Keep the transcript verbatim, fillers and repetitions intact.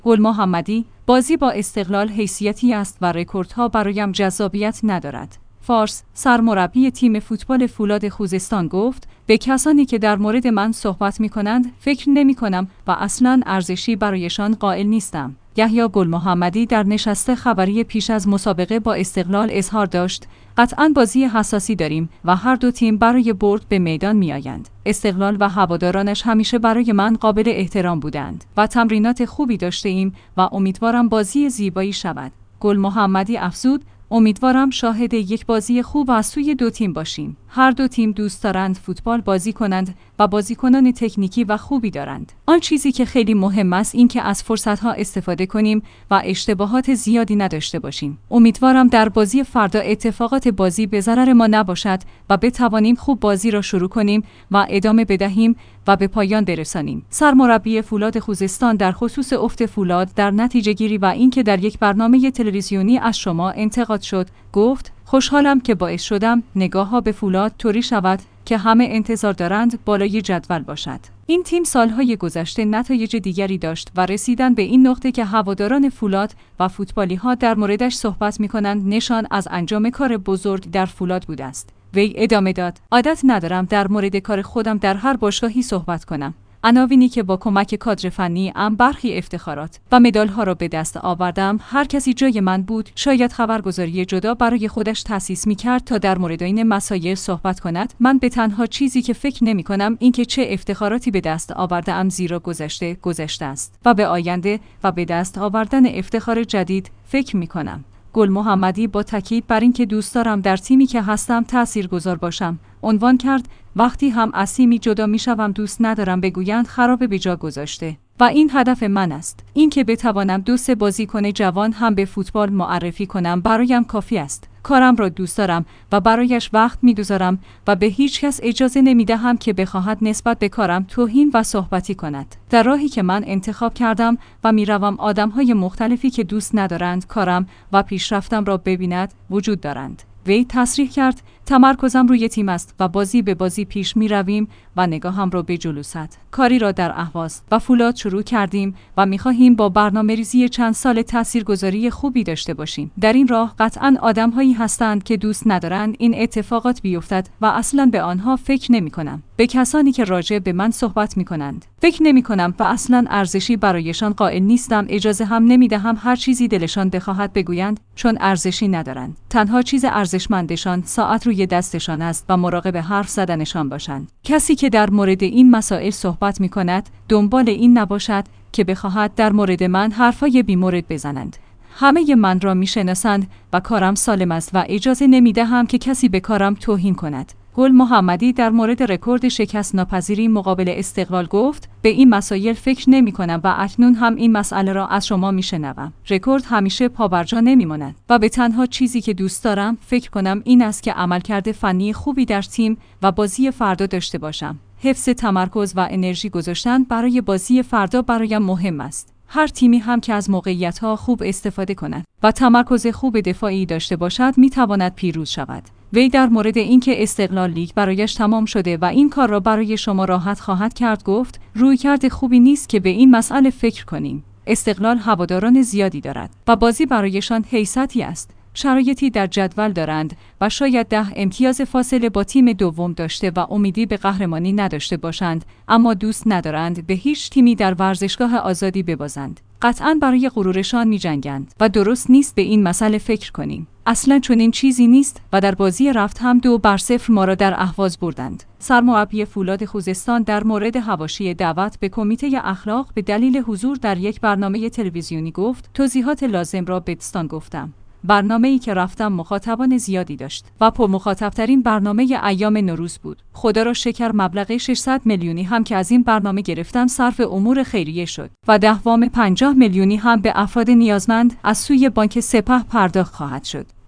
گل محمدی: بازی با استقلال حیثیتی است و رکوردها برایم جذابیت ندارد. فارس: سرمربی تیم فوتبال فولاد خوزستان گفت: به کسانی که در مورد من صحبت می کنند فکر نمی کنم و اصلاً ارزشی برایشان قائل نیستم. یحیی گل محمدی در نشست خبری پیش از مسابقه با استقلال اظهار داشت: قطعاً بازی حساسی داریم و هر دو تیم برای برد به میدان می آیند. استقلال و هوادارانش همیشه برای من قابل احترام بودند و تمرینات خوبی داشته ایم و امیدوارم بازی زیبایی شود. گل محمدی افزود: امیدوارم شاهد یک بازی خوب از سوی دو تیم باشیم. هر دو تیم دوست دارند فوتبال بازی کنند و بازیکنان تکنیکی و خوبی دارند. آن چیزی که خیلی مهم است این که از فرصت‌ها استفاده کنیم و اشتباهات زیادی نداشته باشیم. امیدوارم در بازی فردا اتفاقات بازی به ضرر ما نباشد و بتوانیم خوب بازی را شروع کنیم و ادامه بدهیم و به پایان برسانیم. سرمربی فولاد خوزستان در خصوص افت فولاد در نتیجه گیری و اینکه در یک برنامه تلویزیونی از شما انتقاد شد، گفت: خوشحالم که باعث شدم نگاه‌ها به فولاد طوری شود که همه انتظار دارند بالای جدول باشد. این تیم سالهای گذشته نتایج دیگری داشت و رسیدن به این نقطه که هواداران فولاد و فوتبالی‌ها در موردش صحبت می‌کنند نشان از انجام کار بزرگ در فولاد بوده است. وی ادامه داد: عادت ندارم در مورد کار خودم در هر باشگاهی صحبت کنم. عناوینی که با کمک کادر فنی ام برخی افتخارات و مدال‌ها را به دست آوردم، هر کسی جای من بود شاید خبرگزاری جدا برای خودش تأسیس می‌کرد تا در مورد این مسائل صحبت کند. من به تنها چیزی که فکر نمی‌کنم این که چه افتخاراتی به دست آورده‌ام، زیرا گذشته گذشته است و به آینده و به دست آوردن افتخار جدید فکر می‌کنم. گل محمدی با تاکید بر اینکه دوست دارم در تیمی که هستم تاثیرگذار باشم، عنوان کرد: وقتی هم از تیمی جدا میشوم دوست ندارم بگویند خراب به جا گذاشته و این هدف من است. این که بتوانم دو سه بازیکن جوان هم به فوتبال معرفی کنم برایم کافی است. کارم را دوست دارم و برایش وقت می‌گذارم و به هیچ کس اجازه نمی‌دهم که بخواهد نسبت به کارم توهین و صحبتی کند. در راهی که من انتخاب کردم و می‌روم آدم‌های مختلفی که دوست ندارند کارم و پیشرفتم را ببیند وجود دارند. وی تصریح کرد: تمرکزم روی تیم است و بازی به بازی پیش می رویم و نگاهم را به جلو است. کاری را در اهواز و فولاد شروع کردیم و می خواهیم با برنامه‌ریزی چند سال تاثیرگذاری خوبی داشته باشیم. در این راه قطعاً آدم‌هایی هستند که دوست ندارند این اتفاقات بیفتد و اصلاً به آنها فکر نمی‌کنم. به کسانی که راجع به من صحبت می‌کنند فکر نمی‌کنم و اصلاً ارزشی برایشان قائل نیستم. اجازه هم نمی‌دهم هر چیزی دلشان بخواهد بگویند، چون ارزشی ندارند. تنها چیز ارزشمندشان ساعت روی دستشان است و مراقب حرف زدنشان باشند. کسی که در مورد این مسائل صحبت می‌کند دنبال این نباشد که بخواهد در مورد من حرفای بی‌مورد بزنند. همه من را می‌شناسند و کارم سالم است و اجازه نمی‌دهم که کسی به کارم توهین کند. گل محمدی در مورد رکورد شکست ناپذیری مقابل استقلال گفت: به این مسائل فکر نمی کنم و اکنون هم این مسئله را از شما می شنوم. رکورد همیشه پابرجا نمی ماند و به تنها چیزی که دوست دارم فکر کنم این است که عملکرد فنی خوبی در تیم و بازی فردا داشته باشم. حفظ تمرکز و انرژی گذاشتن برای بازی فردا برایم مهم است. هر تیمی هم که از موقعیت‌ها خوب استفاده کند و تمرکز خوب دفاعی داشته باشد می تواند پیروز شود. وی در مورد اینکه استقلال لیگ برایش تمام شده و این کار را برای شما راحت خواهد کرد گفت: رویکرد خوبی نیست که به این مسئله فکر کنیم. استقلال هواداران زیادی دارد و بازی برایشان حیثیتی است. شرایطی در جدول دارند و شاید ده امتیاز فاصله با تیم دوم داشته و امیدی به قهرمانی نداشته باشند، اما دوست ندارند به هیچ تیمی در ورزشگاه آزادی ببازند. قطعاً برای غرورشان می‌جنگند و درست نیست به این مسئله فکر کنیم. اصلاً چنین چیزی نیست و در بازی رفت هم دو بر صفر ما را در اهواز بردند. سرمربی فولاد خوزستان در مورد حواشی دعوت به کمیته اخلاق به دلیل حضور در یک برنامه تلویزیونی گفت: توضیحات لازم را به دوستان گفتم. برنامه‌ای که رفتم مخاطبان زیادی داشت و پر مخاطب‌ترین برنامه ایام نوروز بود. خدا را شکر مبلغ ششصد میلیونی هم که از این برنامه گرفتم صرف امور خیریه شد و دهوام پنجاه میلیونی هم به افراد نیازمند از سوی بانک سپه پرداخت خواهد شد.